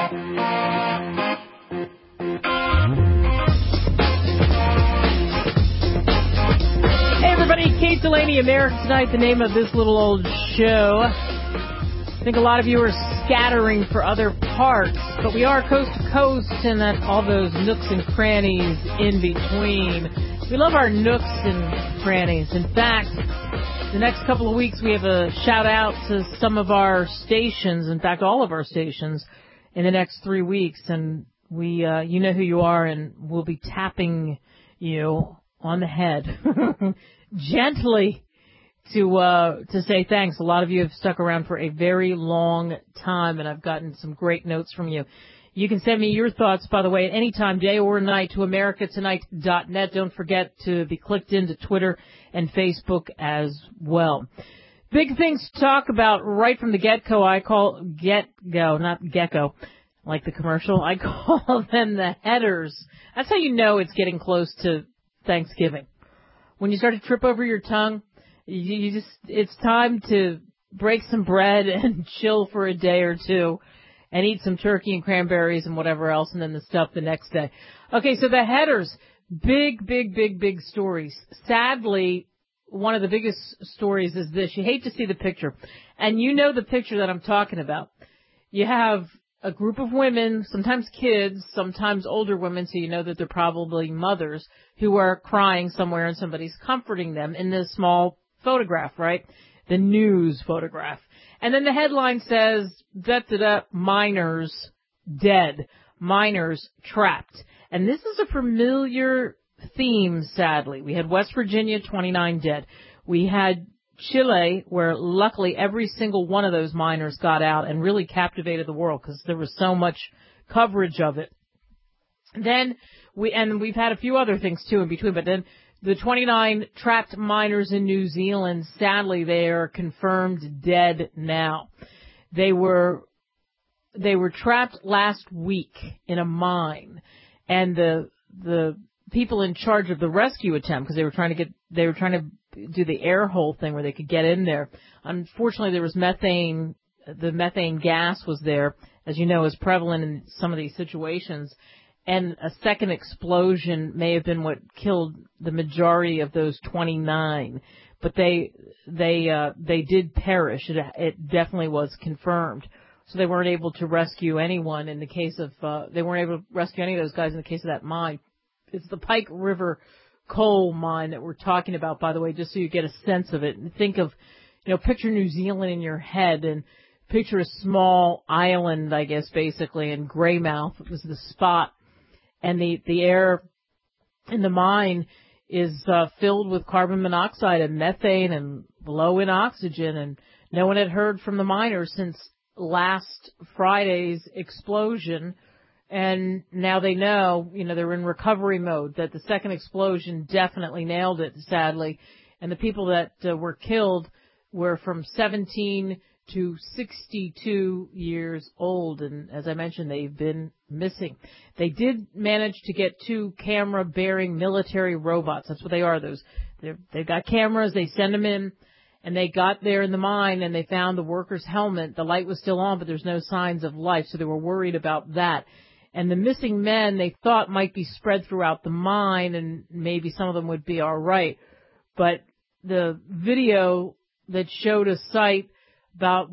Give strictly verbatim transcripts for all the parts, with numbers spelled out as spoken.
Kate Delaney, America Tonight, the name of this little old show. I think a lot of you are scattering for other parts, but we are coast to coast and at all those nooks and crannies in between. We love our nooks and crannies. In fact, the next couple of weeks we have a shout out to some of our stations, in fact all of our stations, in the next three weeks. And we, uh, you know who you are, and we'll be tapping you on the head gently to uh to say thanks. A lot of you have stuck around for a very long time, and I've gotten some great notes from you. You can send me your thoughts, by the way, at any time, day or night, to america tonight dot net. Don't forget to be clicked into Twitter and Facebook as well. Big things to talk about right from the get-go. I call get-go, not gecko, like the commercial. I call them the headers. That's how you know it's getting close to Thanksgiving. When you start to trip over your tongue, you, you just, it's time to break some bread and chill for a day or two and eat some turkey and cranberries and whatever else, and then the stuff the next day. Okay, so the headers, big, big, big, big stories. Sadly, one of the biggest stories is this. You hate to see the picture, and you know the picture that I'm talking about. You have a group of women, sometimes kids, sometimes older women, so you know that they're probably mothers, who are crying somewhere and somebody's comforting them in this small photograph, right? The news photograph. And then the headline says, da da da, minors dead, minors trapped. And this is a familiar theme, sadly. We had West Virginia, twenty-nine dead. We had Chile, where luckily every single one of those miners got out and really captivated the world because there was so much coverage of it. Then we, and we've had a few other things too in between, but then the twenty-nine trapped miners in New Zealand, sadly they are confirmed dead now. They were, they were trapped last week in a mine, and the, the people in charge of the rescue attempt, because they were trying to get, they were trying to do the air hole thing where they could get in there. Unfortunately, there was methane, the methane gas was there, as you know, is prevalent in some of these situations. And a second explosion may have been what killed the majority of those twenty-nine. But they, they, uh, they did perish. It, it definitely was confirmed. So they weren't able to rescue anyone in the case of, uh, they weren't able to rescue any of those guys in the case of that mine. It's the Pike River coal mine that we're talking about, by the way, just so you get a sense of it. And think of, you know, picture New Zealand in your head and picture a small island, I guess, basically, and Greymouth was the spot. And the, the air in the mine is uh, filled with carbon monoxide and methane and low in oxygen. And no one had heard from the miners since last Friday's explosion. And now they know, you know, they're in recovery mode, that the second explosion definitely nailed it, sadly. And the people that uh, were killed were from seventeen to sixty-two years old. And as I mentioned, they've been missing. They did manage to get two camera-bearing military robots. That's what they are, those. They're, they've got cameras. They send them in. And they got there in the mine and they found the worker's helmet. The light was still on, but there's no signs of life. So they were worried about that. And the missing men they thought might be spread throughout the mine, and maybe some of them would be all right. But the video that showed a site about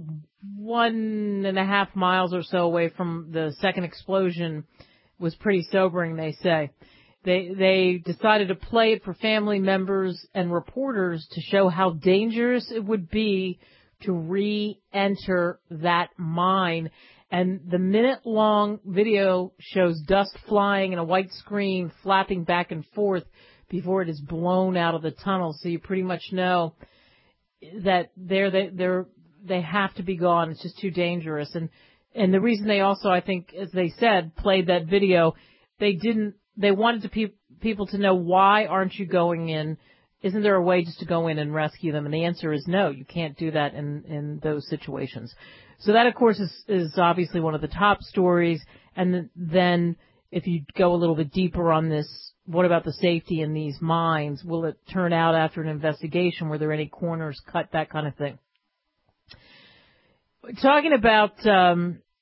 one and a half miles or so away from the second explosion was pretty sobering, they say. They they decided to play it for family members and reporters to show how dangerous it would be to re-enter that mine. And the minute-long video shows dust flying and a white screen flapping back and forth before it is blown out of the tunnel. So you pretty much know that they're, they, they're, they have to be gone. It's just too dangerous. And, and the reason they also, I think, as they said, played that video, they didn't, they wanted to pe- people to know, why aren't you going in? Isn't there a way just to go in and rescue them? And the answer is no, you can't do that in, in those situations. So that, of course, is, is obviously one of the top stories. And then if you go a little bit deeper on this, what about the safety in these mines? Will it turn out after an investigation? Were there any corners cut? That kind of thing. Talking about um,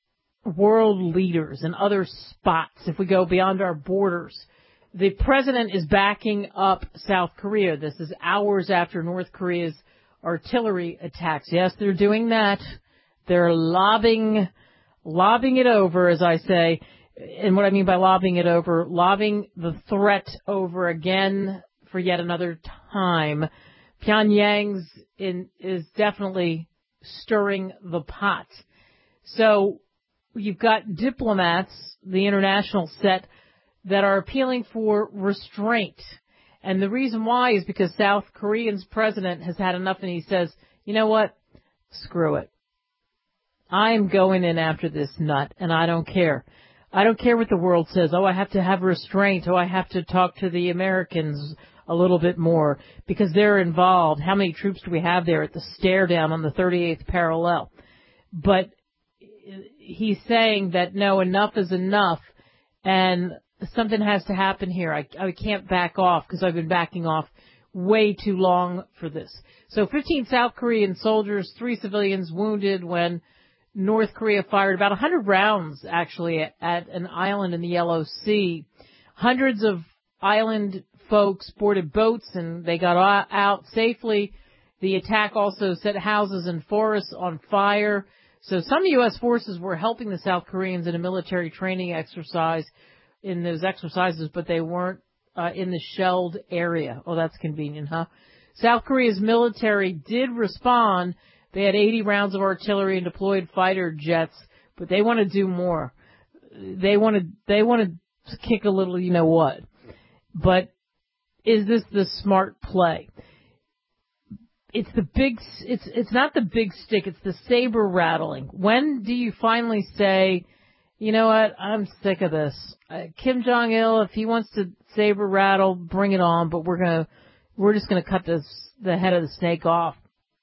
world leaders and other spots, if we go beyond our borders, the president is backing up South Korea. This is hours after North Korea's artillery attacks. Yes, they're doing that. They're lobbing, lobbing it over, as I say. And what I mean by lobbing it over, lobbing the threat over again for yet another time. Pyongyang's in, is definitely stirring the pot. So you've got diplomats, the international set, that are appealing for restraint. And the reason why is because South Korean's president has had enough and he says, you know what? Screw it. I'm going in after this nut and I don't care. I don't care what the world says. Oh, I have to have restraint. Oh, I have to talk to the Americans a little bit more because they're involved. How many troops do we have there at the stare down on the thirty-eighth parallel? But he's saying that no, enough is enough and something has to happen here. I, I can't back off because I've been backing off way too long for this. So fifteen South Korean soldiers, three civilians wounded when North Korea fired about one hundred rounds, actually, at, at an island in the Yellow Sea. Hundreds of island folks boarded boats and they got out safely. The attack also set houses and forests on fire. So some U S forces were helping the South Koreans in a military training exercise in those exercises, but they weren't uh, in the shelled area. Oh, that's convenient, huh? South Korea's military did respond. They had eighty rounds of artillery and deployed fighter jets, but they want to do more. They want to, they want to kick a little, you know what. But is this the smart play? It's the big, it's, it's not the big stick, it's the saber rattling. When do you finally say, you know what, I'm sick of this. Uh, Kim Jong-il, if he wants to saber rattle, bring it on, but we're gonna, we're just gonna cut this, the head of the snake off.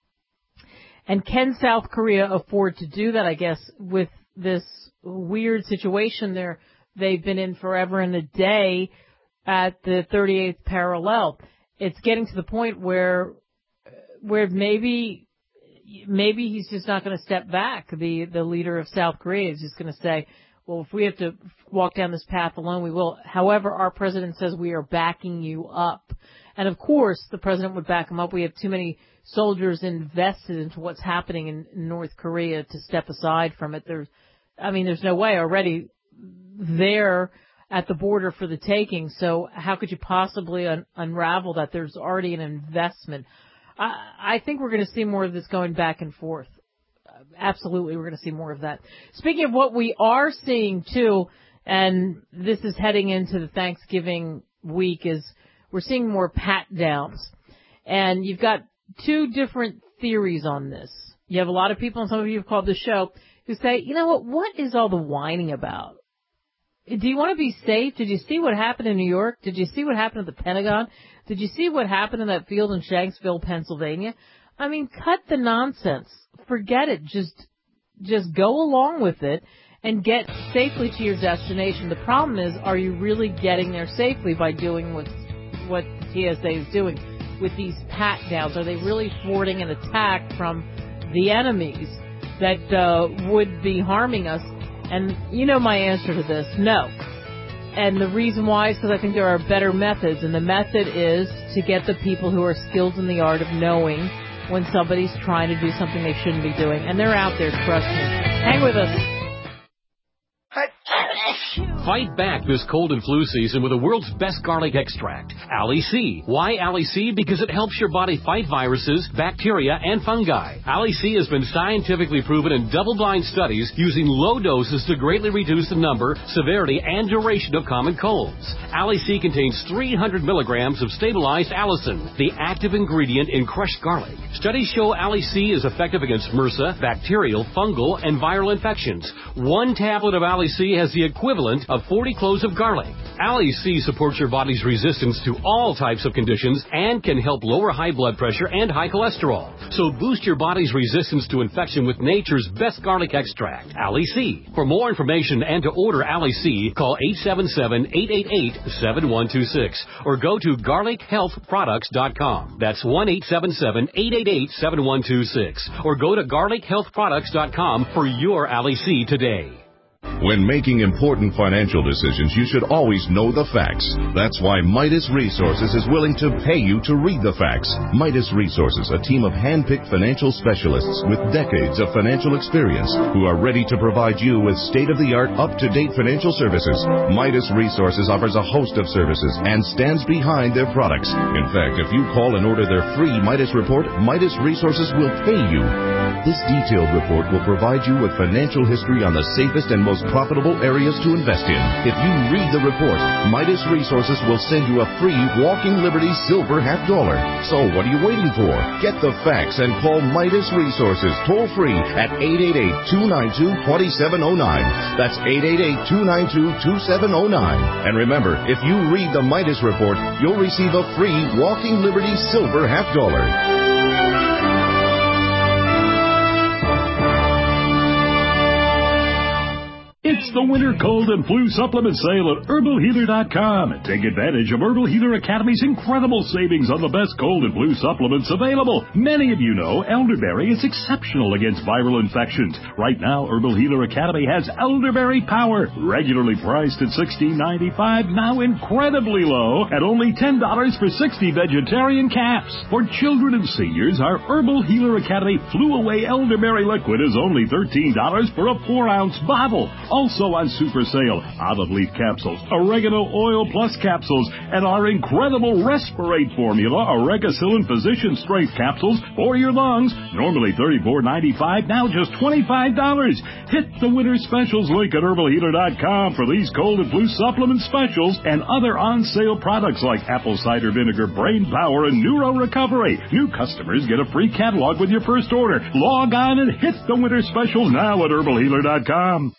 And can South Korea afford to do that, I guess, with this weird situation there they've been in forever and a day at the thirty-eighth parallel? It's getting to the point where, where maybe, maybe he's just not going to step back. The, the leader of South Korea is just going to say, well, if we have to walk down this path alone, we will. However, our president says we are backing you up. And of course, the president would back him up. We have too many soldiers invested into what's happening in North Korea to step aside from it. There's, I mean, there's no way already there at the border for the taking. So how could you possibly un- unravel that? There's already an investment. I, I think we're going to see more of this going back and forth. Absolutely, we're going to see more of that. Speaking of what we are seeing, too, and this is heading into the Thanksgiving week, is we're seeing more pat-downs. And you've got two different theories on this. You have a lot of people, and some of you have called the show, who say, you know what, what is all the whining about? Do you want to be safe? Did you see what happened in New York? Did you see what happened at the Pentagon? Did you see what happened in that field in Shanksville, Pennsylvania? I mean, cut the nonsense. Forget it. Just, just go along with it and get safely to your destination. The problem is, are you really getting there safely by doing what, what the T S A is doing with these pat-downs? Are they really thwarting an attack from the enemies that uh, would be harming us? And you know my answer to this, no. And the reason why is because I think there are better methods, and the method is to get the people who are skilled in the art of knowing when somebody's trying to do something they shouldn't be doing. And they're out there, trust me. Hang with us. Fight back this cold and flu season with the world's best garlic extract, Ali-C. Why Ali-C? Because it helps your body fight viruses, bacteria, and fungi. Ali-C has been scientifically proven in double-blind studies using low doses to greatly reduce the number, severity, and duration of common colds. Ali-C contains three hundred milligrams of stabilized allicin, the active ingredient in crushed garlic. Studies show Ali-C is effective against MRSA, bacterial, fungal, and viral infections. One tablet of Ali-C has the equivalent of forty cloves of garlic. Ali-C supports your body's resistance to all types of conditions and can help lower high blood pressure and high cholesterol. So boost your body's resistance to infection with nature's best garlic extract, Ali-C. For more information and to order Ali-C, call eight seven seven, eight eight eight, seven one two six or go to garlic health products dot com. That's one eight seven seven, eight eight eight, seven one two six or go to garlic health products dot com for your Ali-C today. When making important financial decisions, you should always know the facts. That's why Midas Resources is willing to pay you to read the facts. Midas Resources, a team of hand-picked financial specialists with decades of financial experience who are ready to provide you with state-of-the-art, up-to-date financial services. Midas Resources offers a host of services and stands behind their products. In fact, if you call and order their free Midas report, Midas Resources will pay you. This detailed report will provide you with financial history on the safest and most profitable areas to invest in. If you read the report, Midas Resources will send you a free Walking Liberty Silver half dollar. So what are you waiting for? Get the facts and call Midas Resources toll free at eight eight eight, two nine two, two seven zero nine. That's eight eight eight, two nine two, two seven zero nine. And remember, if you read the Midas report, you'll receive a free Walking Liberty Silver half dollar. It's the winter cold and flu supplement sale at herbal healer dot com. Take advantage of Herbal Healer Academy's incredible savings on the best cold and flu supplements available. Many of you know elderberry is exceptional against viral infections. Right now, Herbal Healer Academy has Elderberry Power, regularly priced at sixteen ninety-five, now incredibly low at only ten dollars for sixty vegetarian caps. For children and seniors, our Herbal Healer Academy Flu Away Elderberry Liquid is only thirteen dollars for a four ounce bottle. Also on super sale, olive leaf capsules, oregano oil plus capsules, and our incredible Respirate formula, Oregacillin Physician Strength capsules for your lungs. Normally thirty-four ninety-five, now just twenty-five dollars. Hit the winter specials link at herbal healer dot com for these cold and flu supplement specials and other on sale products like apple cider vinegar, brain power, and neuro recovery. New customers get a free catalog with your first order. Log on and hit the winter specials now at herbal healer dot com.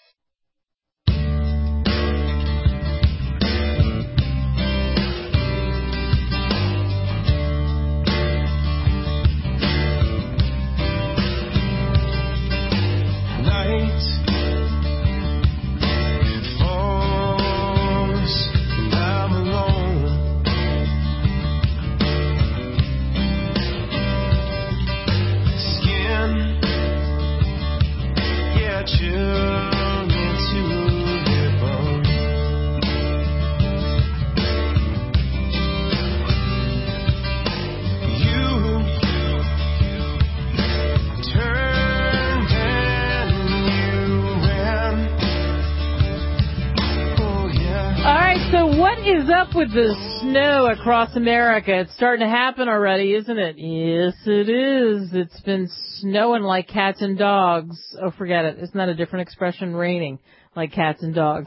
With the snow across America, it's starting to happen already, isn't it? Yes, it is. It's been snowing like cats and dogs. Oh, forget it. Isn't that a different expression? Raining like cats and dogs.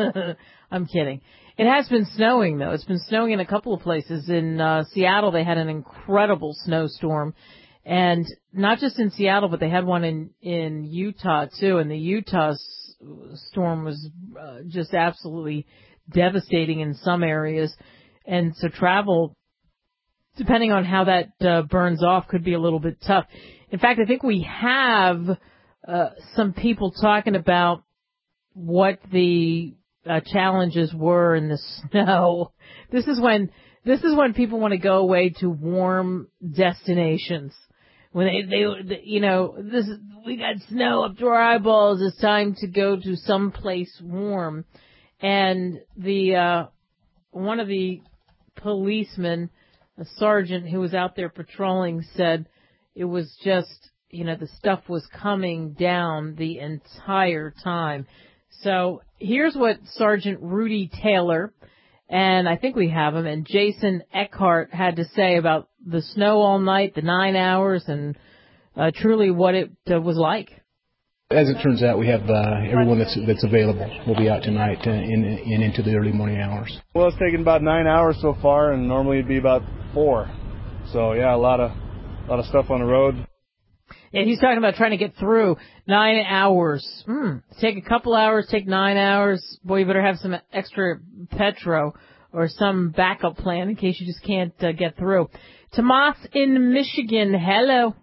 I'm kidding. It has been snowing, though. It's been snowing in a couple of places. In uh, Seattle, they had an incredible snowstorm. And not just in Seattle, but they had one in, in Utah, too. And the Utah s- storm was uh, just absolutely devastating in some areas, and so travel, depending on how that uh, burns off, could be a little bit tough. In fact, I think we have uh, some people talking about what the uh, challenges were in the snow. This is when this is when people want to go away to warm destinations. When they, they, you know, this we got snow up to our eyeballs. It's time to go to some place warm. And the uh, one of the policemen, a sergeant who was out there patrolling, said it was just, you know, the stuff was coming down the entire time. So here's what Sergeant Rudy Taylor, and I think we have him, and Jason Eckhart had to say about the snow all night, the nine hours, and uh, truly what it uh, was like. As it turns out, we have uh, everyone that's that's available will be out tonight uh, in, in into the early morning hours. Well, it's taken about nine hours so far, and normally it'd be about four. So yeah, a lot of a lot of stuff on the road. Yeah, he's talking about trying to get through nine hours. Hmm. Take a couple hours, take nine hours. Boy, you better have some extra petro or some backup plan in case you just can't uh, get through. Tomas in Michigan, hello.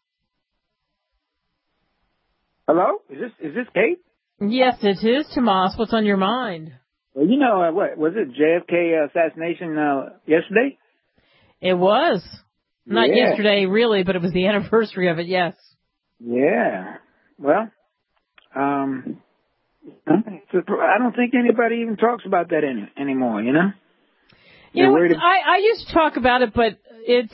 Hello? Is this is this Kate? Yes, it is, Tomas. What's on your mind? Well, you know, uh, what, was it J F K assassination uh, yesterday? It was. Not yeah. yesterday, really, but it was the anniversary of it, yes. Yeah. Well, um, I don't think anybody even talks about that any, anymore, you know? You know, I, I used to talk about it, but it's,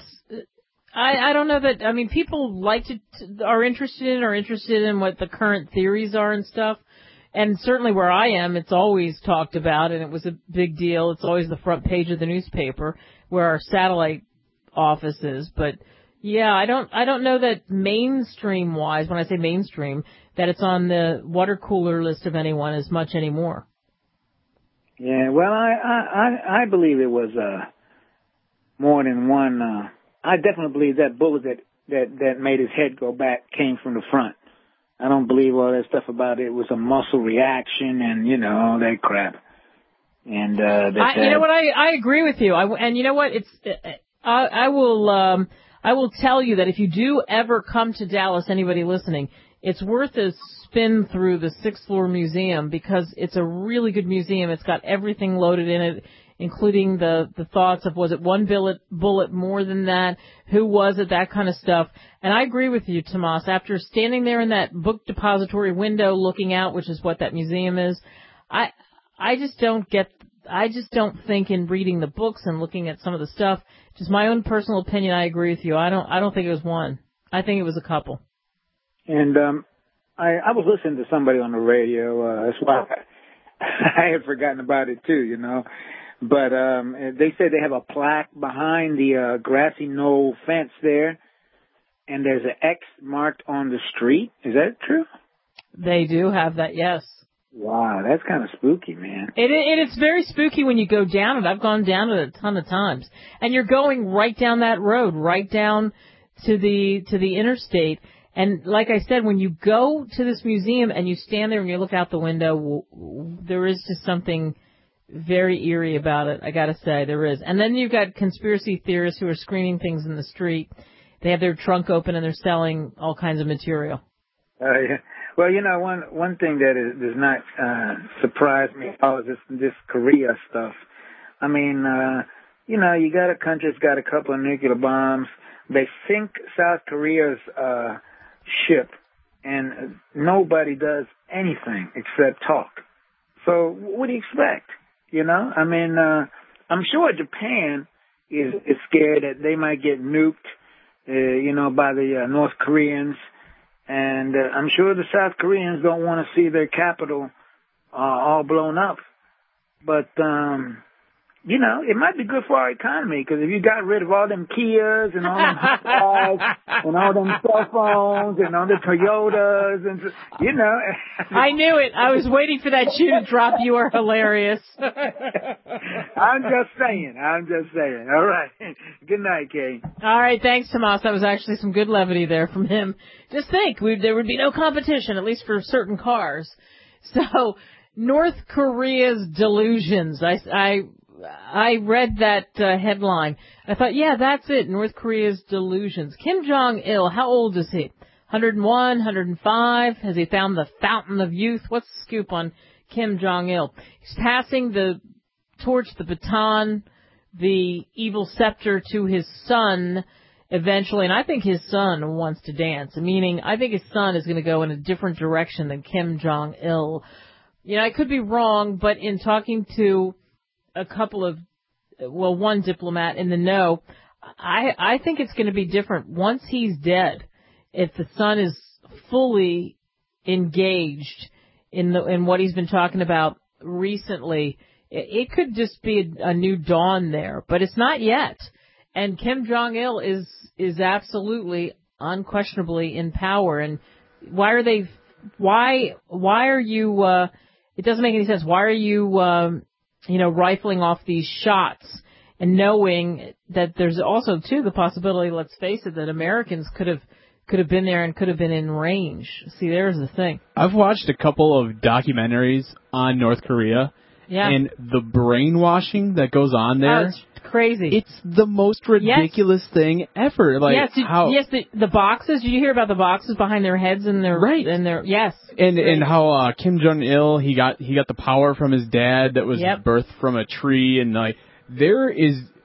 I, I don't know that, I mean, people like to, are interested in, are interested in what the current theories are and stuff. And certainly where I am, it's always talked about, and it was a big deal. It's always the front page of the newspaper where our satellite office is. But yeah, I don't, I don't know that mainstream wise, when I say mainstream, that it's on the water cooler list of anyone as much anymore. Yeah, well, I, I, I believe it was, uh, more than one, uh, I definitely believe that bullet that, that, that made his head go back came from the front. I don't believe all that stuff about it was a muscle reaction and, you know, all that crap. And, uh, that, I, you know what? I, I agree with you. I, and you know what? It's, I, I will, um, I will tell you that if you do ever come to Dallas, anybody listening, it's worth a spin through the sixth floor museum because it's a really good museum. It's got everything loaded in it, including the, the thoughts of, was it one bullet, bullet more than that? Who was it? That kind of stuff. And I agree with you, Tomas. After standing there in that book depository window looking out, which is what that museum is, I, I just don't get, I just don't think in reading the books and looking at some of the stuff, just my own personal opinion, I agree with you. I don't, I don't think it was one. I think it was a couple. And, um, I, I was listening to somebody on the radio, uh, that's why I, I had forgotten about it too, you know. But um, they said they have a plaque behind the uh, grassy knoll fence there, and there's an X marked on the street. Is that true? They do have that, yes. Wow, that's kind of spooky, man. It, it It's very spooky when you go down it. I've gone down it a ton of times. And you're going right down that road, right down to the to the interstate. And like I said, when you go to this museum and you stand there and you look out the window, there is just something very eerie about it, I gotta say, there is. And then you've got conspiracy theorists who are screaming things in the street. They have their trunk open and they're selling all kinds of material. Uh, yeah. Well, you know, one one thing that is, does not uh, surprise me all is this, this Korea stuff. I mean, uh, you know, you got a country that's got a couple of nuclear bombs. They sink South Korea's uh, ship, and nobody does anything except talk. So what do you expect? You know, I mean, uh, I'm sure Japan is, is scared that they might get nuked, uh, you know, by the uh, North Koreans. And uh, I'm sure the South Koreans don't want to see their capital uh, all blown up. But, um, you know, it might be good for our economy because if you got rid of all them Kias and all them Hyundais and all them cell phones and all the Toyotas and, you know. I knew it. I was waiting for that shoe to drop. You are hilarious. I'm just saying. I'm just saying. All right. Good night, Kay. All right. Thanks, Tomas. That was actually some good levity there from him. Just think, we, there would be no competition, at least for certain cars. So, North Korea's delusions. I, I, I read that uh, headline. I thought, yeah, that's it. North Korea's delusions. Kim Jong-il, how old is he? one hundred one, one hundred five? Has he found the fountain of youth? What's the scoop on Kim Jong-il? He's passing the torch, the baton, the evil scepter to his son eventually. And I think his son wants to dance, meaning I think his son is going to go in a different direction than Kim Jong-il. You know, I could be wrong, but in talking to a couple of, well, one diplomat in the know, I I think it's going to be different once he's dead. If the son is fully engaged in the in what he's been talking about recently, it, it could just be a, a new dawn there, but it's not yet. And Kim Jong-il is is absolutely, unquestionably in power. And why are they? Why why are you? Uh, it doesn't make any sense. Why are you? Um, you know, rifling off these shots and knowing that there's also, too, the possibility, let's face it, that Americans could have could have been there and could have been in range. See, there's the thing. I've watched a couple of documentaries on North Korea, yeah. and the brainwashing that goes on there. Oh, it's crazy. It's the most ridiculous yes. thing ever. Like yes, did, how yes, the, the boxes. Did you hear about the boxes behind their heads and their right? And their yes, and and how uh, Kim Jong Il he got he got the power from his dad that was yep. birthed from a tree, and like there is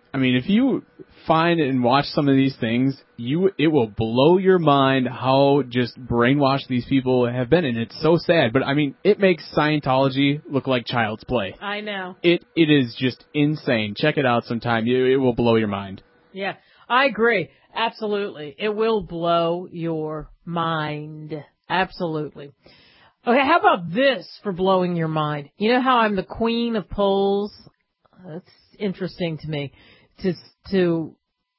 I mean, if you find and watch some of these things, you it will blow your mind how just brainwashed these people have been, and it's so sad. But I mean, it makes Scientology look like child's play. I know. It it is just insane. Check it out sometime. It, it will blow your mind. Yeah, I agree. Absolutely. It will blow your mind. Absolutely. Okay, how about this for blowing your mind? You know how I'm the queen of polls? That's interesting to me. To to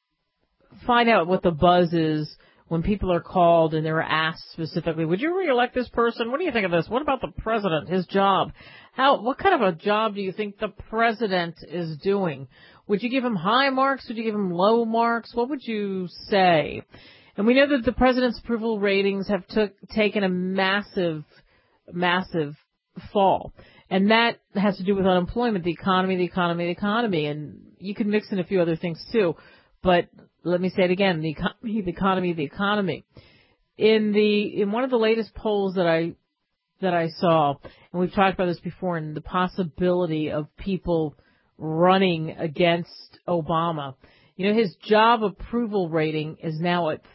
find out what the buzz is when people are called and they're asked specifically, would you re-elect this person? What do you think of this? What about the president, his job? How? What kind of a job do you think the president is doing? Would you give him high marks? Would you give him low marks? What would you say? And we know that the president's approval ratings have took, taken a massive, massive fall. And that has to do with unemployment, the economy, the economy, the economy. And you can mix in a few other things too. But let me say it again, the economy, the economy, the economy. In the, in one of the latest polls that I, that I saw, and we've talked about this before, and the possibility of people running against Obama. You know, his job approval rating is now at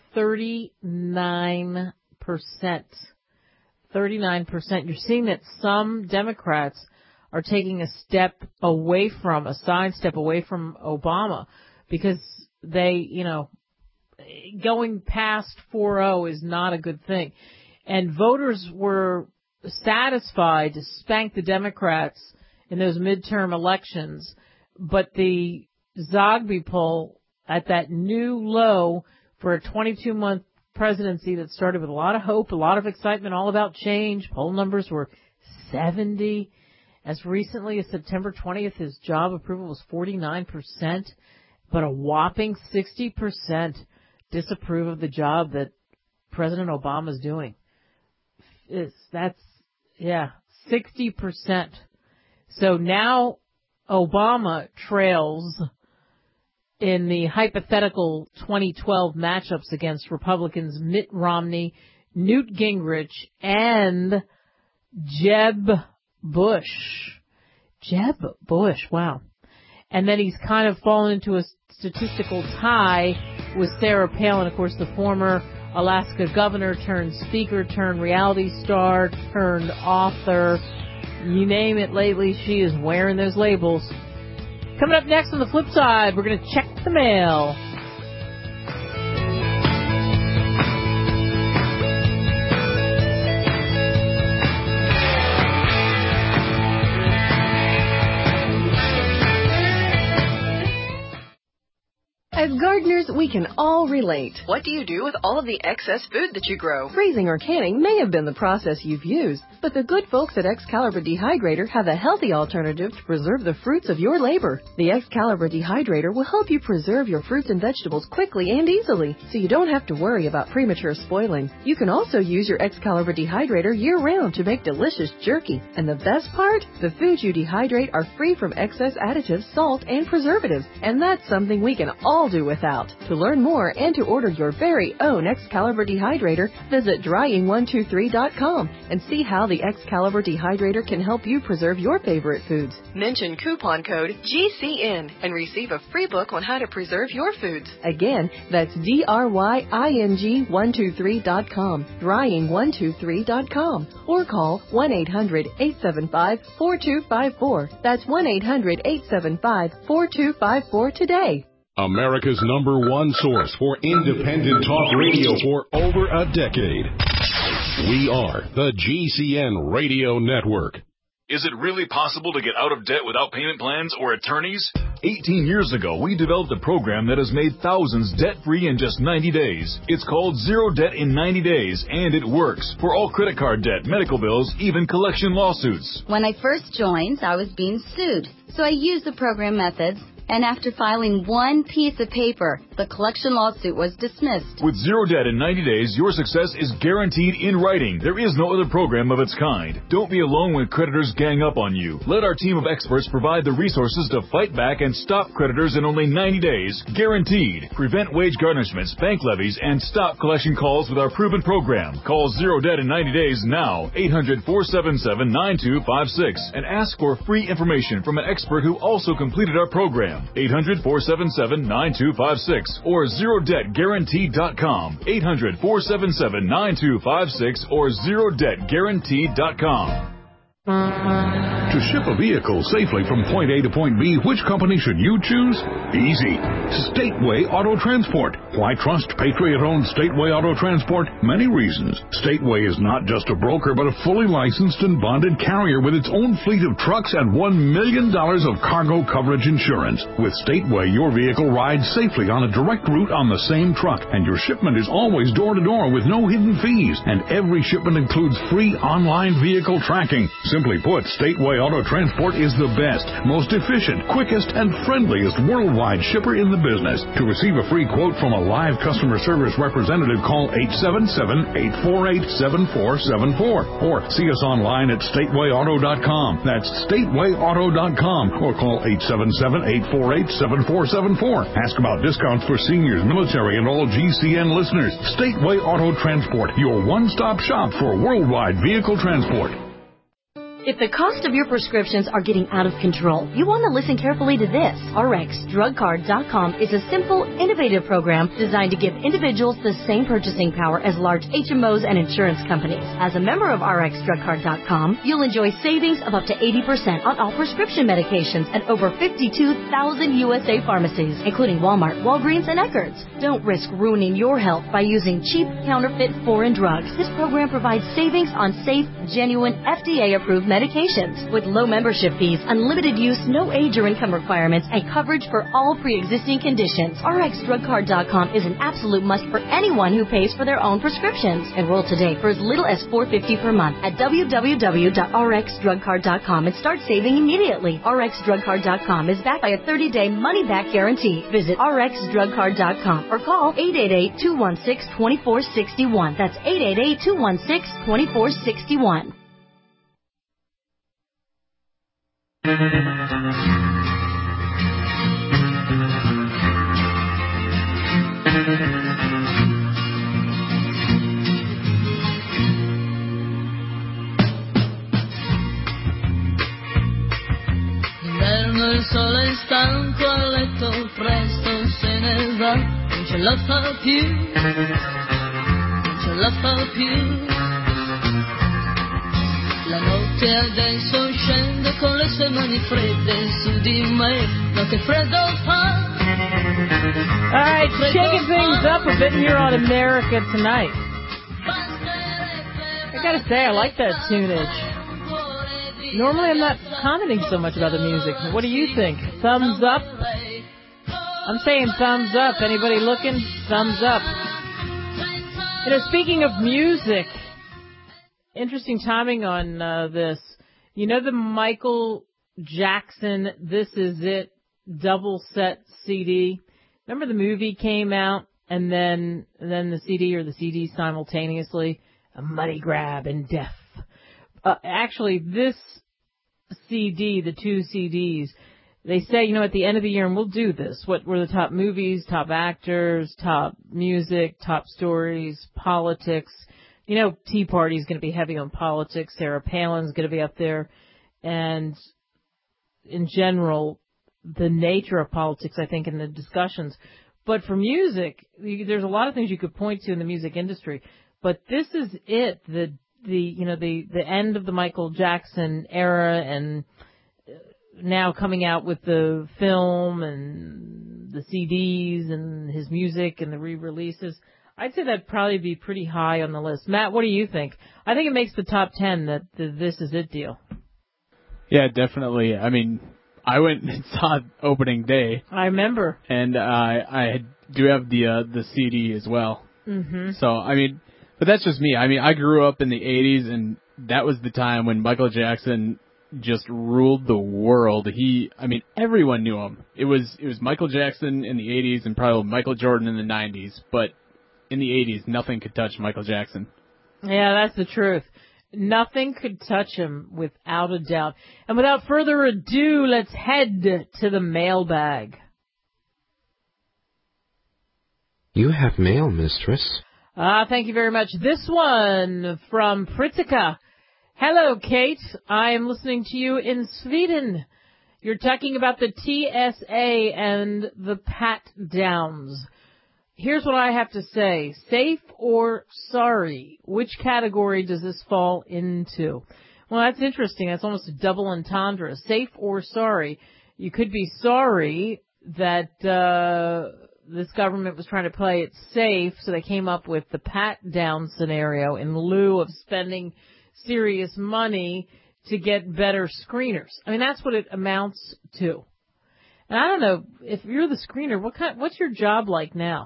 thirty-nine percent. thirty-nine percent. You're seeing that some Democrats are taking a step away from, a side step away from Obama because they, you know, going past four oh is not a good thing. And voters were satisfied to spank the Democrats in those midterm elections, but the Zogby poll at that new low for a twenty-two month presidency that started with a lot of hope, a lot of excitement, all about change. Poll numbers were seventy. As recently as September twentieth, his job approval was forty-nine percent, but a whopping sixty percent disapprove of the job that President Obama is doing. It's, that's, yeah, sixty percent. So now Obama trails in the hypothetical twenty twelve matchups against Republicans Mitt Romney, Newt Gingrich, and Jeb Bush. Jeb Bush, wow. And then he's kind of fallen into a statistical tie with Sarah Palin, of course, the former Alaska governor turned speaker, turned reality star, turned author. You name it lately, she is wearing those labels. Coming up next on the flip side, we're going to check the mail. As gardeners, we can all relate. What do you do with all of the excess food that you grow? Freezing or canning may have been the process you've used, but the good folks at Excalibur Dehydrator have a healthy alternative to preserve the fruits of your labor. The Excalibur Dehydrator will help you preserve your fruits and vegetables quickly and easily, so you don't have to worry about premature spoiling. You can also use your Excalibur Dehydrator year-round to make delicious jerky. And the best part? The foods you dehydrate are free from excess additives, salt, and preservatives, and that's something we can all do without. To learn more and to order your very own Excalibur Dehydrator, visit drying one two three dot com and see how the Excalibur Dehydrator can help you preserve your favorite foods. Mention coupon code G C N and receive a free book on how to preserve your foods. Again, that's D R Y I N G one two three dot com, drying one two three dot com, or call one eight hundred eight seven five four two five four. That's one eight hundred eight seven five four two five four today. America's number one source for independent talk radio for over a decade. We are the G C N Radio Network. Is it really possible to get out of debt without payment plans or attorneys? eighteen years ago, we developed a program that has made thousands debt-free in just ninety days. It's called Zero Debt in ninety days, and it works for all credit card debt, medical bills, even collection lawsuits. When I first joined, I was being sued, so I used the program methods. And after filing one piece of paper The collection lawsuit was dismissed. With zero debt in ninety days, your success is guaranteed in writing. There is no other program of its kind. Don't be alone when creditors gang up on you. Let our team of experts provide the resources to fight back and stop creditors in only ninety days, guaranteed. Prevent wage garnishments, bank levies, and stop collection calls with our proven program. Call Zero Debt in ninety days now, eight hundred, four seven seven, nine two five six, and ask for free information from an expert who also completed our program. eight hundred, four seven seven, nine two five six or zero debt guaranteed dot com. eight hundred, four seven seven, nine two five six or zero debt guaranteed dot com. To ship a vehicle safely from point A to point B, which company should you choose? Easy. Stateway Auto Transport. Why trust Patriot-owned Stateway Auto Transport? Many reasons. Stateway is not just a broker, but a fully licensed and bonded carrier with its own fleet of trucks and one million dollars of cargo coverage insurance. With Stateway, your vehicle rides safely on a direct route on the same truck, and your shipment is always door-to-door with no hidden fees. And every shipment includes free online vehicle tracking. Simply put, Stateway Auto Transport is the best, most efficient, quickest, and friendliest worldwide shipper in the business. To receive a free quote from a live customer service representative, call eight seven seven, eight four eight, seven four seven four or see us online at stateway auto dot com. That's stateway auto dot com or call eight seven seven, eight four eight, seven four seven four. Ask about discounts for seniors, military, and all G C N listeners. Stateway Auto Transport, your one-stop shop for worldwide vehicle transport. If the cost of your prescriptions are getting out of control, you want to listen carefully to this. R X drug card dot com is a simple, innovative program designed to give individuals the same purchasing power as large H M Os and insurance companies. As a member of R X drug card dot com, you'll enjoy savings of up to eighty percent on all prescription medications at over fifty-two thousand U S A pharmacies, including Walmart, Walgreens, and Eckerd's. Don't risk ruining your health by using cheap, counterfeit, foreign drugs. This program provides savings on safe, genuine, F D A-approved medications with low membership fees, unlimited use, no age or income requirements, and coverage for all pre-existing conditions. R X drug card dot com is an absolute must for anyone who pays for their own prescriptions. Enroll today for as little as four dollars and fifty cents per month at w w w dot r x drug card dot com and start saving immediately. R X drug card dot com is backed by a thirty-day money-back guarantee. Visit r x drug card dot com or call eight eight eight, two one six, two four six one. That's eight eight eight, two one six, two four six one. D'inverno il sole è stanco a letto, presto se ne va, non ce la fa più, non ce la fa più. La notte adesso scende con le sue mani fredde su di me, ma che freddo fa. All right, shaking things up a bit here on America Tonight. I gotta say, I like that tunage. Normally I'm not commenting so much about the music. What do you think? Thumbs up? I'm saying thumbs up. Anybody looking? Thumbs up. You know, speaking of music, interesting timing on uh, this. You know the Michael Jackson This Is It double set C D? Remember the movie came out and then then the C D or the C D simultaneously? A money grab and death. Uh, actually, this C D, the two C Ds, they say, you know, at the end of the year, and we'll do this, what were the top movies, top actors, top music, top stories, politics. You know, Tea Party is going to be heavy on politics. Sarah Palin's going to be up there. And in general, the nature of politics, I think, in the discussions. But for music, there's a lot of things you could point to in the music industry. But this is it, the, the you know, the, the end of the Michael Jackson era, and now coming out with the film and the C Ds and his music and the re-releases. I'd say that'd probably be pretty high on the list. Matt, what do you think? I think it makes the top ten, that the This Is It deal. Yeah, definitely. I mean, I went and saw it opening day. I remember. And uh, I do have the uh, the C D as well. Mm-hmm. So, I mean, but that's just me. I mean, I grew up in the eighties, and that was the time when Michael Jackson just ruled the world. He, I mean, everyone knew him. It was it was Michael Jackson in the eighties and probably Michael Jordan in the nineties, but in the eighties, nothing could touch Michael Jackson. Yeah, that's the truth. Nothing could touch him, without a doubt. And without further ado, let's head to the mailbag. You have mail, mistress. Ah, thank you very much. This one from Pritika. Hello, Kate. I am listening to you in Sweden. You're talking about the T S A and the pat-downs. Here's what I have to say. Safe or sorry? Which category does this fall into? Well, that's interesting. That's almost a double entendre. Safe or sorry? You could be sorry that uh this government was trying to play it safe, so they came up with the pat-down scenario in lieu of spending serious money to get better screeners. I mean, that's what it amounts to. And I don't know, if you're the screener, what kind, what's your job like now?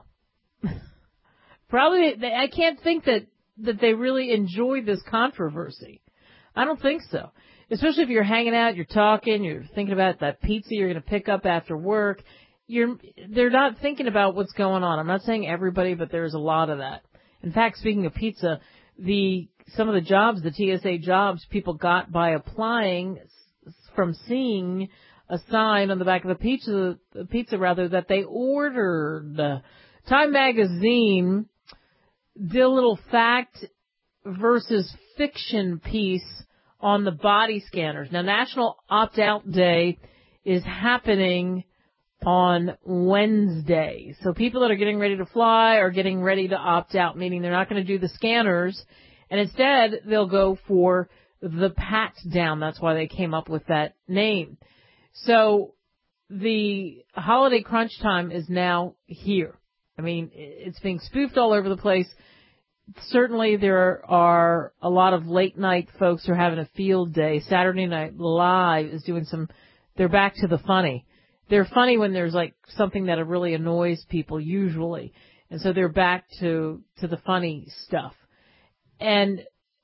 Probably, I can't think that, that they really enjoy this controversy. I don't think so. Especially if you're hanging out, you're talking, you're thinking about that pizza you're going to pick up after work. You're, they're not thinking about what's going on. I'm not saying everybody, but there's a lot of that. In fact, speaking of pizza, the, some of the jobs, the T S A jobs people got by applying from seeing a sign on the back of the pizza, the pizza rather, that they ordered. Time Magazine did a little fact versus fiction piece on the body scanners. Now, National Opt-Out Day is happening on Wednesday. So people that are getting ready to fly are getting ready to opt out, meaning they're not going to do the scanners, and instead they'll go for the pat down. That's why they came up with that name. So the holiday crunch time is now here. I mean, it's being spoofed all over the place. Certainly there are a lot of late night folks who are having a field day. Saturday Night Live is doing some, they're back to the funny. They're funny when there's like something that really annoys people usually. And so they're back to, to the funny stuff. And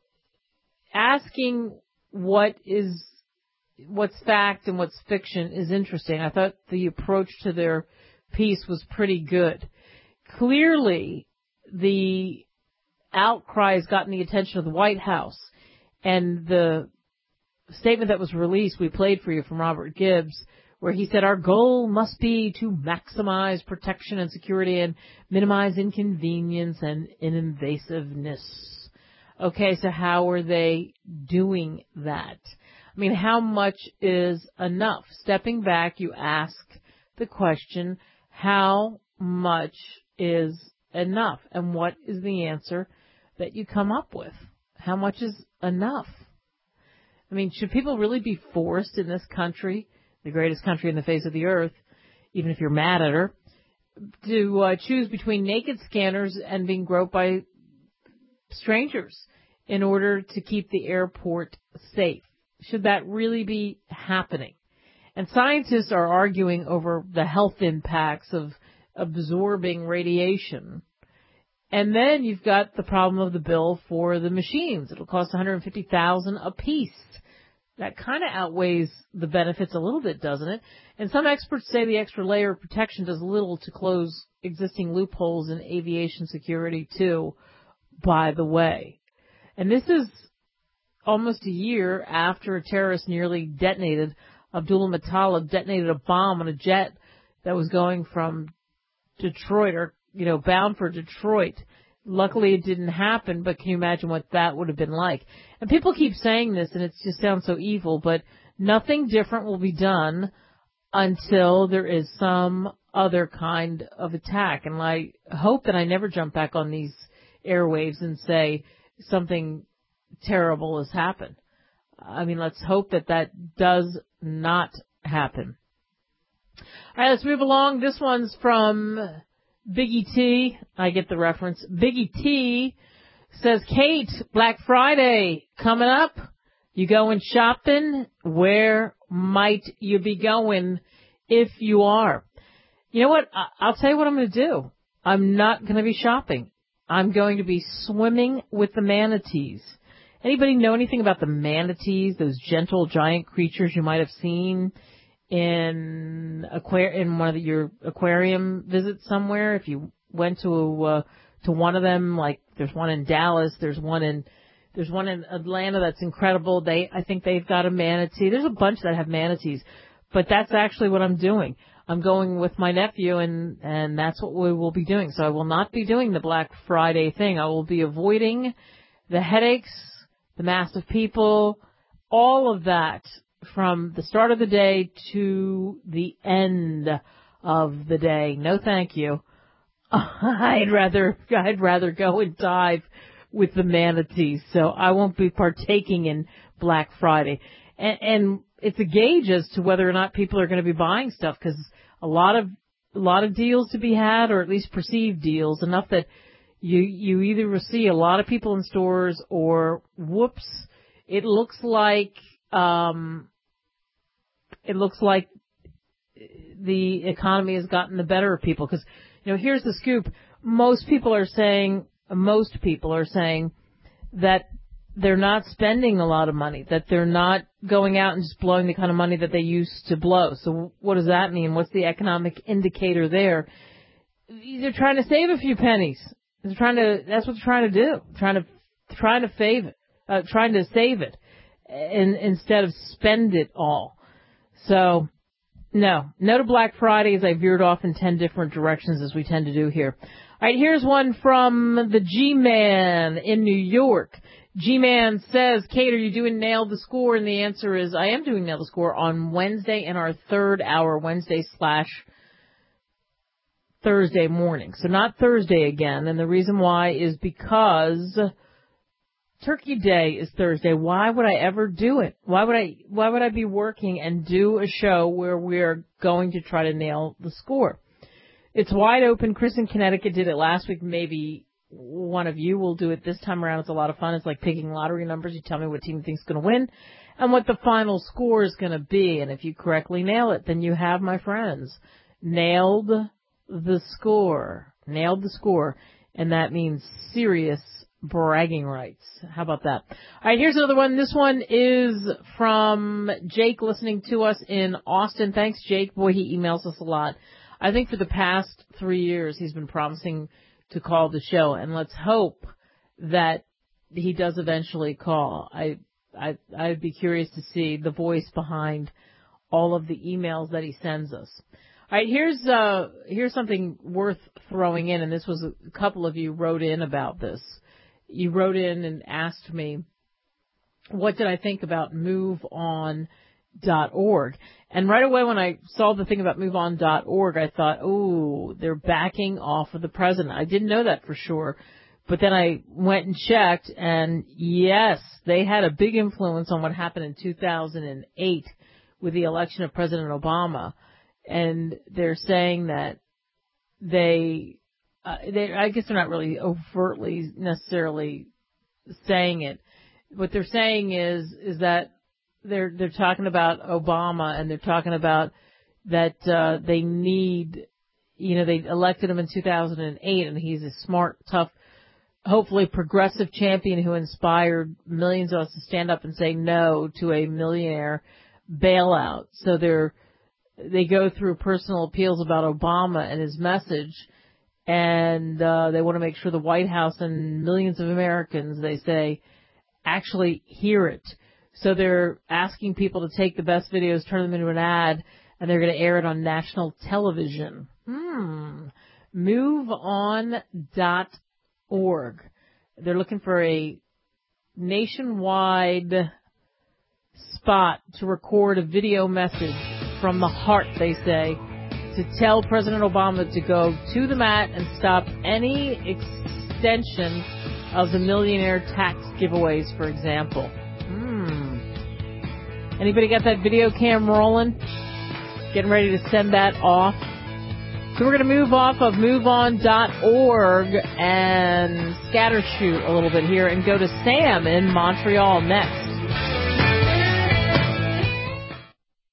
asking what is, what's fact and what's fiction is interesting. I thought the approach to their piece was pretty good. Clearly, the outcry has gotten the attention of the White House, and the statement that was released, we played for you from Robert Gibbs, where he said our goal must be to maximize protection and security and minimize inconvenience and invasiveness. Okay, so how are they doing that? I mean, how much is enough? Stepping back, you ask the question, how much is enough? And what is the answer that you come up with? How much is enough? I mean, should people really be forced in this country, the greatest country in the face of the earth, even if you're mad at her, to uh, choose between naked scanners and being groped by strangers in order to keep the airport safe? Should that really be happening? And scientists are arguing over the health impacts of absorbing radiation. And then you've got the problem of the bill for the machines. It'll cost one hundred fifty thousand dollars a piece. That kind of outweighs the benefits a little bit, doesn't it? And some experts say the extra layer of protection does little to close existing loopholes in aviation security, too, by the way. And this is almost a year after a terrorist nearly detonated, Abdullah Muttalib detonated a bomb on a jet that was going from Detroit, or, you know, bound for Detroit. Luckily it didn't happen, but can you imagine what that would have been like? And people keep saying this, and it just sounds so evil, but nothing different will be done until there is some other kind of attack. And I hope that I never jump back on these airwaves and say something terrible has happened. I mean, let's hope that that does not happen. All right, let's move along. This one's from Biggie T. I get the reference. Biggie T says, Kate, Black Friday coming up. You going shopping? Where might you be going if you are? You know what? I'll tell you what I'm going to do. I'm not going to be shopping. I'm going to be swimming with the manatees. Anybody know anything about the manatees, those gentle giant creatures you might have seen in aquar- in one of the, your aquarium visits somewhere? If you went to uh, to one of them, like there's one in Dallas, there's one in there's one in Atlanta that's incredible. They I think they've got a manatee. There's a bunch that have manatees, but that's actually what I'm doing. I'm going with my nephew, and and that's what we will be doing. So I will not be doing the Black Friday thing. I will be avoiding the headaches, the mass of people, all of that from the start of the day to the end of the day. No, thank you. I'd rather I'd rather go and dive with the manatees. So I won't be partaking in Black Friday, and, and it's a gauge as to whether or not people are going to be buying stuff, because a lot of a lot of deals to be had, or at least perceived deals, enough that you you either will see a lot of people in stores, or whoops, it looks like um it looks like the economy has gotten the better of people. Because, you know, here's the scoop: most people are saying most people are saying that they're not spending a lot of money, that they're not going out and just blowing the kind of money that they used to blow. So what does that mean? What's the economic indicator there? They're trying to save a few pennies. They're trying to, that's what they're trying to do. Trying to, trying to save it, uh, trying to save it in, instead of spend it all. So no, no to Black Friday, as I veered off in ten different directions, as we tend to do here. All right, here's one from the G-Man in New York. G-Man says, Kate, are you doing Nail the Score? And the answer is, I am doing Nail the Score on Wednesday in our third hour, Wednesday slash Thursday morning. So not Thursday again. And the reason why is because Turkey Day is Thursday. Why would I ever do it? Why would I, why would I be working and do a show where we're going to try to nail the score? It's wide open. Chris in Connecticut did it last week. Maybe one of you will do it this time around. It's a lot of fun. It's like picking lottery numbers. You tell me what team you think is going to win and what the final score is going to be. And if you correctly nail it, then you have, my friends, nailed the score. Nailed the score. And that means serious bragging rights. How about that? All right, here's another one. This one is from Jake, listening to us in Austin. Thanks, Jake. Boy, he emails us a lot. I think for the past three years he's been promising to call the show, and let's hope that he does eventually call. I, I, I'd be curious to see the voice behind all of the emails that he sends us. All right, here's uh, here's something worth throwing in, and this was a couple of you wrote in about this. You wrote in and asked me, what did I think about move on dot org? And right away when I saw the thing about move on dot org, I thought, oh, they're backing off of the president. I didn't know that for sure. But then I went and checked, and yes, they had a big influence on what happened in two thousand eight with the election of President Obama. And they're saying that they, uh, they, I guess they're not really overtly necessarily saying it. What they're saying is, is that They're they're talking about Obama, and they're talking about that uh, they need, you know, they elected him in two thousand eight, and he's a smart, tough, hopefully progressive champion who inspired millions of us to stand up and say no to a millionaire bailout. So they're they go through personal appeals about Obama and his message, and uh, they want to make sure the White House and millions of Americans, they say, actually hear it. So they're asking people to take the best videos, turn them into an ad, and they're going to air it on national television. Hmm. move on dot org. They're looking for a nationwide spot to record a video message from the heart, they say, to tell President Obama to go to the mat and stop any extension of the millionaire tax giveaways, for example. Anybody got that video cam rolling? Getting ready to send that off. So we're going to move off of move on dot org and scattershoot a little bit here and go to Sam in Montreal next.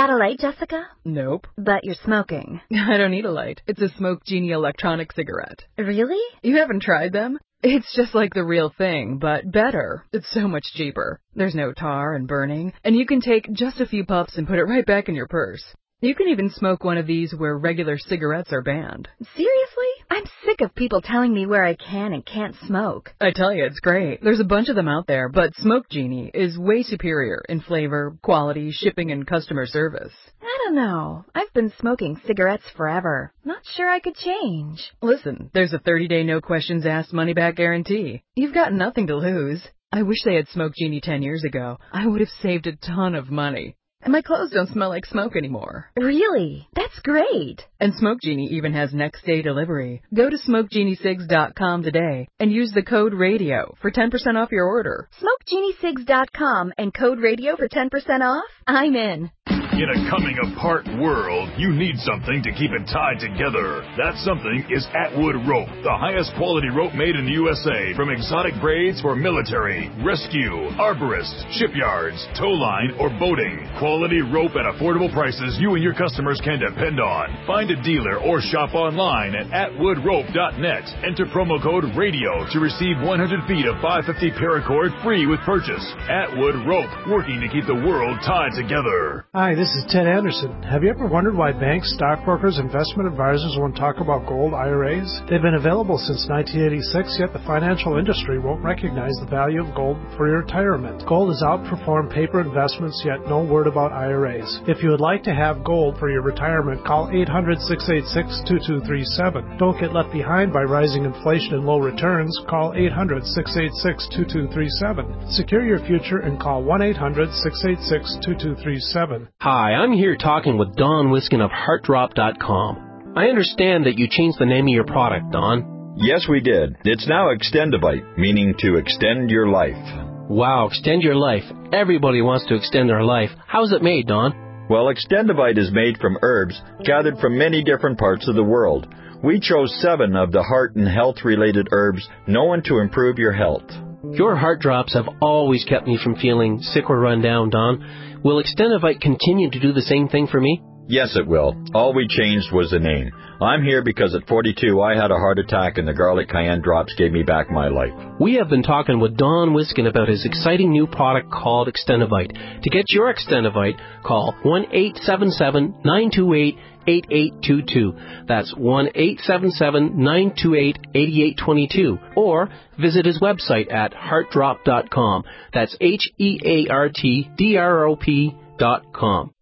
Got a light, Jessica? Nope. But you're smoking. I don't need a light. It's a Smoke Genie electronic cigarette. Really? You haven't tried them? It's just like the real thing, but better. It's so much cheaper. There's no tar and burning, and you can take just a few puffs and put it right back in your purse. You can even smoke one of these where regular cigarettes are banned. Seriously? I'm sick of people telling me where I can and can't smoke. I tell you, it's great. There's a bunch of them out there, but Smoke Genie is way superior in flavor, quality, shipping, and customer service. I don't know. I've been smoking cigarettes forever. Not sure I could change. Listen, there's a thirty-day no-questions-asked money-back guarantee. You've got nothing to lose. I wish they had Smoke Genie ten years ago. I would have saved a ton of money. And my clothes don't smell like smoke anymore. Really? That's great. And Smoke Genie even has next-day delivery. Go to smoke genie cigs dot com today and use the code RADIO for ten percent off your order. smoke genie cigs dot com and code RADIO for ten percent off? I'm in. In a coming-apart world, you need something to keep it tied together. That something is Atwood Rope, the highest quality rope made in the U S A, from exotic braids for military, rescue, arborists, shipyards, tow line, or boating. Quality rope at affordable prices you and your customers can depend on. Find a dealer or shop online at atwood rope dot net. Enter promo code RADIO to receive one hundred feet of five fifty paracord free with purchase. Atwood Rope, working to keep the world tied together. Hi, this is Ted Anderson. Have you ever wondered why banks, stockbrokers, investment advisors won't talk about gold I R As? They've been available since nineteen eighty-six, yet the financial industry won't recognize the value of gold for your retirement. Gold has outperformed paper investments, yet no word about I R As. If you would like to have gold for your retirement, call eight hundred, six eight six, two two three seven. Don't get left behind by rising inflation and low returns. Call eight hundred, six eight six, two two three seven. Secure your future and call one eight hundred, six eight six, two two three seven. Hi, I'm here talking with Don Wiskin of heart drop dot com. I understand that you changed the name of your product, Don. Yes, we did. It's now Extendivite, meaning to extend your life. Wow, extend your life. Everybody wants to extend their life. How's it made, Don? Well, Extendivite is made from herbs gathered from many different parts of the world. We chose seven of the heart and health-related herbs known to improve your health. Your heart drops have always kept me from feeling sick or run down, Don. Will Extendivite continue to do the same thing for me? Yes, it will. All we changed was the name. I'm here because at forty-two I had a heart attack and the garlic cayenne drops gave me back my life. We have been talking with Don Wiskin about his exciting new product called Extendivite. To get your Extendivite, call one eight seven seven, nine two eight, eight eight two two. That's one eight seven seven, nine two eight, eight eight two two. Or visit his website at heart drop dot com. That's H E A R T D R O P dot com.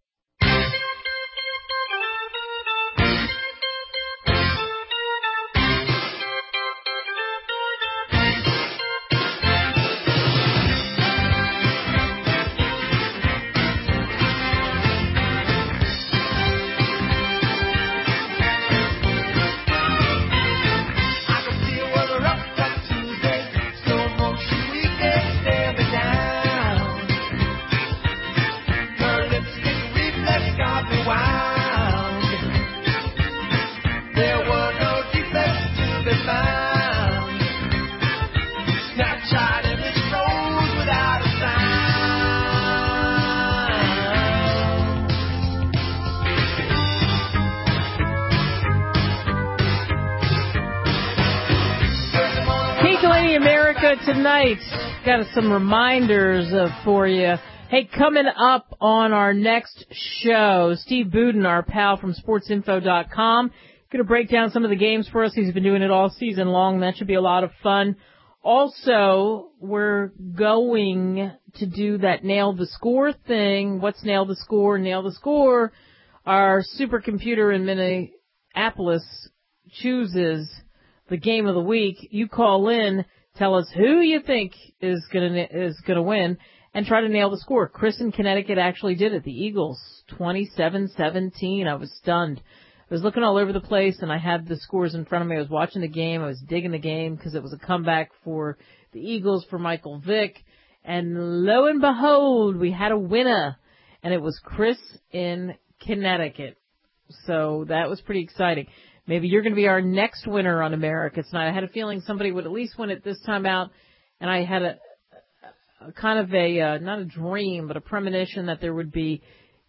Tonight, got some reminders uh, for you. Hey, coming up on our next show, Steve Budin, our pal from sports info dot com, going to break down some of the games for us. He's been doing it all season long. That should be a lot of fun. Also, we're going to do that Nail the Score thing. What's Nail the Score? Nail the Score. Our supercomputer in Minneapolis chooses the game of the week. You call in. Tell us who you think is gonna is gonna win, and try to nail the score. Chris in Connecticut actually did it. The Eagles, twenty-seven seventeen. I was stunned. I was looking all over the place, and I had the scores in front of me. I was watching the game. I was digging the game because it was a comeback for the Eagles for Michael Vick. And lo and behold, we had a winner, and it was Chris in Connecticut. So that was pretty exciting. Maybe you're going to be our next winner on America Tonight. I had a feeling somebody would at least win it this time out, and I had a, a kind of a, uh, not a dream, but a premonition that there would be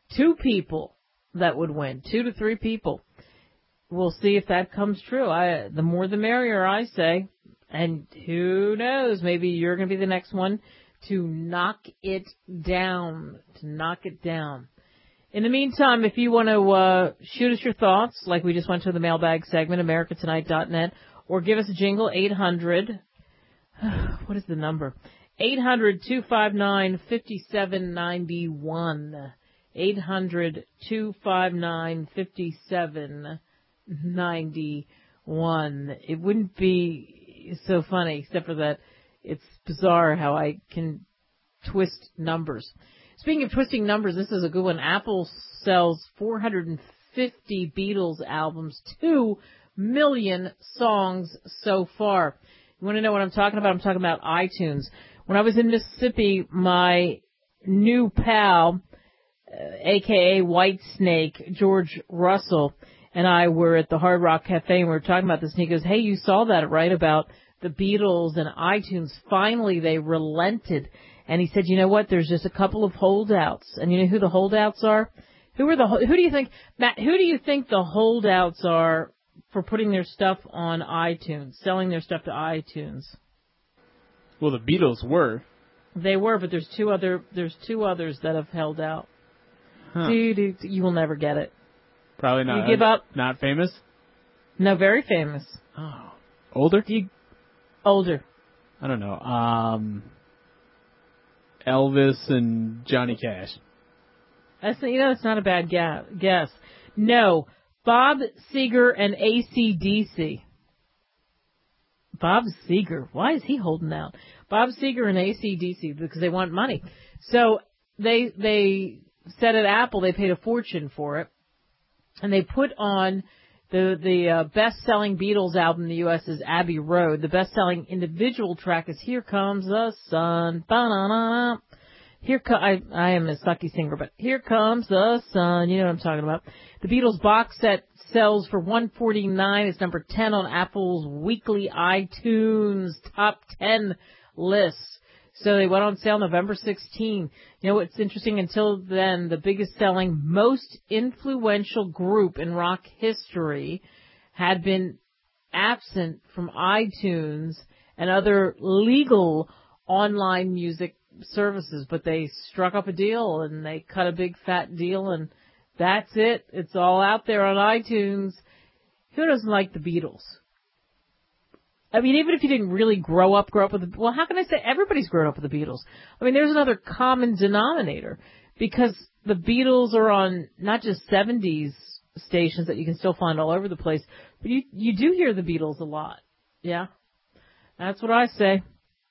two people that would win, two to three people. We'll see if that comes true. I, the more the merrier, I say. And who knows, maybe you're going to be the next one to knock it down, to knock it down. In the meantime, if you want to uh, shoot us your thoughts, like we just went to the mailbag segment, america tonight dot net, or give us a jingle, eight hundred, what is the number? eight hundred, two five nine, five seven nine one. eight hundred, two five nine, five seven nine one. It wouldn't be so funny, except for that it's bizarre how I can twist numbers. Speaking of twisting numbers, this is a good one. Apple sells four hundred fifty Beatles albums, two million songs so far. You want to know what I'm talking about? I'm talking about iTunes. When I was in Mississippi, my new pal, uh, a k a. White Snake, George Russell, and I were at the Hard Rock Cafe, and we were talking about this, and he goes, hey, you saw that, right, about the Beatles and iTunes. Finally, they relented. And he said, you know what, there's just a couple of holdouts. And you know who the holdouts are? Who are the who do you think, Matt, who do you think the holdouts are for putting their stuff on iTunes, selling their stuff to iTunes? Well, the Beatles were. They were, but there's two other there's two others that have held out. Huh. Do, do, do, you will never get it. Probably not. You give up? Not famous? No, very famous. Oh. Older? Do you, older. I don't know. Um, Elvis and Johnny Cash. That's, you know, that's not a bad ga- guess. No, Bob Seger and A C D C. Bob Seger. Why is he holding out? Bob Seger and A C D C, because they want money. So they they said at Apple they paid a fortune for it, and they put on the the uh, best-selling Beatles album in the U S is Abbey Road. The best-selling individual track is Here Comes the Sun. Ba-na-na-na. Here co- I, I am a sucky singer, but Here Comes the Sun. You know what I'm talking about. The Beatles box set sells for one hundred forty-nine dollars. It's number ten on Apple's weekly iTunes top ten lists. So they went on sale November sixteenth. You know what's interesting? Until then, the biggest selling, most influential group in rock history had been absent from iTunes and other legal online music services, but they struck up a deal and they cut a big fat deal, and that's it. It's all out there on iTunes. Who doesn't like the Beatles? I mean, even if you didn't really grow up, grow up with the, well, how can I say everybody's grown up with the Beatles? I mean, there's another common denominator, because the Beatles are on not just seventies stations that you can still find all over the place, but you, you do hear the Beatles a lot. Yeah. That's what I say.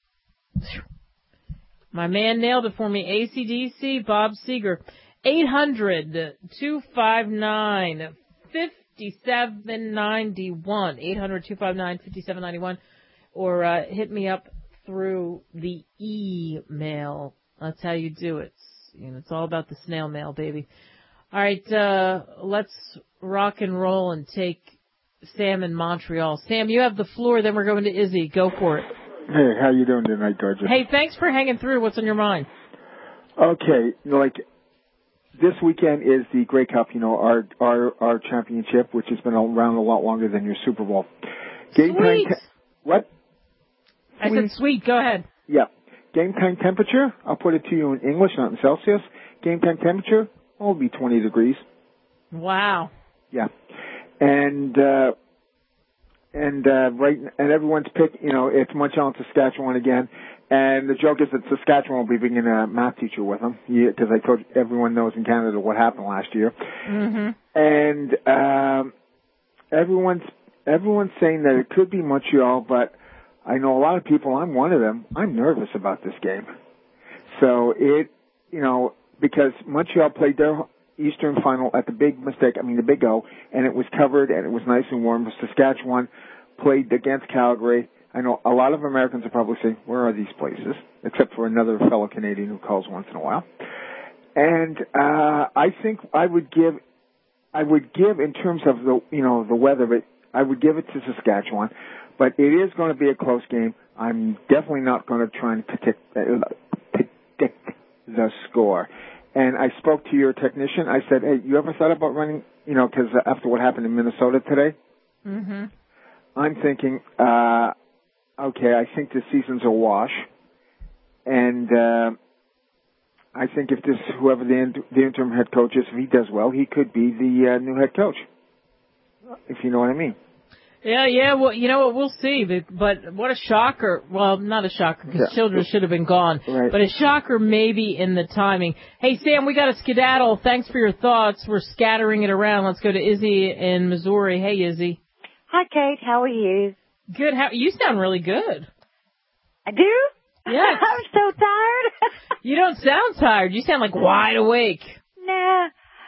My man nailed it for me. A C D C, Bob Seger. eight hundred, two five nine, five seven nine one. eight hundred, two five nine, five seven nine one. Or uh, hit me up through the email. That's how you do it. You know, it's all about the snail mail, baby. All right, uh, let's rock and roll and take Sam in Montreal. Sam, you have the floor, then we're going to Izzy. Go for it. Hey, how you doing tonight, gorgeous? Hey, thanks for hanging through. What's on your mind? Okay, like this weekend is the Grey Cup, you know, our our our championship, which has been around a lot longer than your Super Bowl. Game sweet. time. Te- what? I sweet. said sweet. Go ahead. Yeah. Game time temperature. I'll put it to you in English, not in Celsius. Game time temperature will be twenty degrees. Wow. Yeah. And. uh And uh, right, and everyone's pick, you know, it's Montreal and Saskatchewan again. And the joke is that Saskatchewan will be bringing a math teacher with them, because I told everyone knows in Canada what happened last year. Mm-hmm. And um, everyone's everyone's saying that it could be Montreal, but I know a lot of people. I'm one of them. I'm nervous about this game. So it, you know, because Montreal played their Eastern final at the big mistake, I mean the Big O, and it was covered and it was nice and warm. Saskatchewan played against Calgary. I know a lot of Americans are probably saying, where are these places? Except for another fellow Canadian who calls once in a while. And uh I think I would give, I would give in terms of the, you know, the weather, but I would give it to Saskatchewan. But it is going to be a close game. I'm definitely not going to try and predict, uh, predict the score. And I spoke to your technician. I said, hey, you ever thought about running, you know, because after what happened in Minnesota today, Mm-hmm. I'm thinking, uh, okay, I think the season's a wash. And uh, I think if this, whoever the, in, the interim head coach is, if he does well, he could be the uh, new head coach, if you know what I mean. Yeah, yeah, well, you know what, we'll see, but, but what a shocker. Well, not a shocker, because Yeah. Childress should have been gone, Right. but a shocker maybe in the timing. Hey, Sam, we got a skedaddle. Thanks for your thoughts. We're scattering it around. Let's go to Izzy in Missouri. Hey, Izzy. Hi, Kate. How are you? Good. How, you sound really good. I do? Yes. I'm so tired. You don't sound tired. You sound like wide awake. Nah.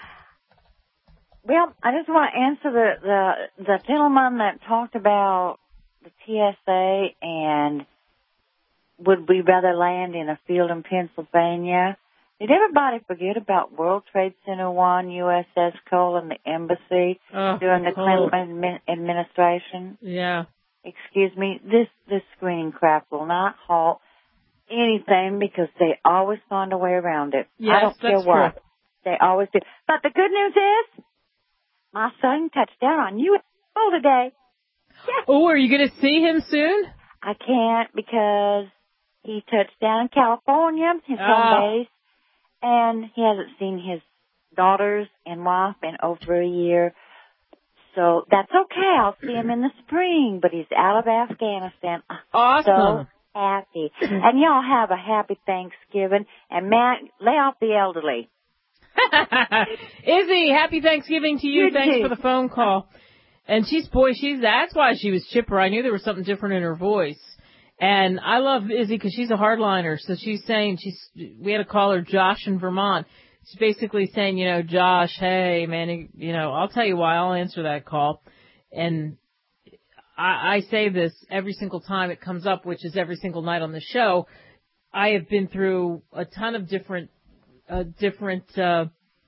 Well, I just want to answer the, the, the gentleman that talked about the T S A and would we rather land in a field in Pennsylvania. Did everybody forget about World Trade Center one, U S S Cole, and the embassy Oh, during the Cole. Clinton admi- administration? Yeah. Excuse me, this, this screening crap will not halt anything because they always find a way around it. Yes, I don't care that's what. true. They always do. But the good news is, my son touched down on U S O today. Oh, are you going to see him soon? I can't because he touched down in California, his Ah. home base, and he hasn't seen his daughters and wife in over a year. So that's okay. I'll see him in the spring, but he's out of Afghanistan. Awesome. So happy. And y'all have a happy Thanksgiving. And Matt, lay off the elderly. Izzy, happy Thanksgiving to you. You Thanks too. for the phone call. And she's, boy, she's, that's why she was chipper. I knew there was something different in her voice. And I love Izzy because she's a hardliner. So she's saying, she's, we had a caller, Josh in Vermont. She's basically saying, you know, Josh, hey, man, you know, I'll tell you why. I'll answer that call. And I, I say this every single time it comes up, which is every single night on the show. I have been through a ton of different Uh, different uh,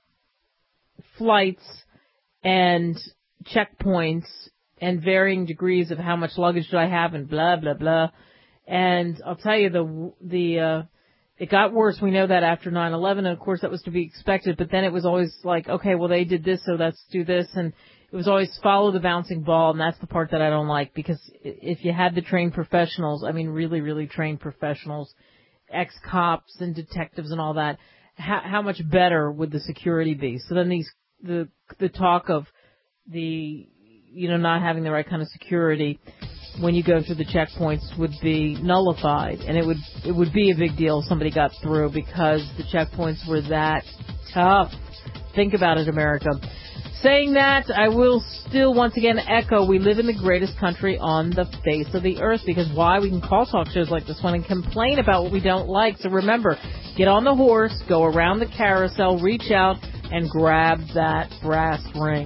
flights and checkpoints and varying degrees of how much luggage do I have and blah blah blah. And I'll tell you the the uh, it got worse. We know that after nine eleven, and of course that was to be expected. But then it was always like, okay, well they did this, so let's do this, and it was always follow the bouncing ball, and that's the part that I don't like because if you had the trained professionals, I mean really really trained professionals, ex-cops and detectives and all that. How, how much better would the security be? So then these, the, the talk of the, you know, not having the right kind of security when you go through the checkpoints would be nullified. And it would, it would be a big deal if somebody got through because the checkpoints were that tough. Think about it, America. Saying that, I will still once again echo, we live in the greatest country on the face of the earth because why? We can call talk shows like this one and complain about what we don't like. So remember, get on the horse, go around the carousel, reach out, and grab that brass ring.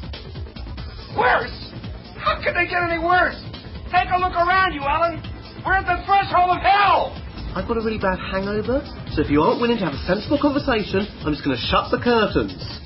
Worse? How could they get any worse? Take a look around you, Ellen. We're at the threshold of hell. I've got a really bad hangover, so if you aren't willing to have a sensible conversation, I'm just going to shut the curtains.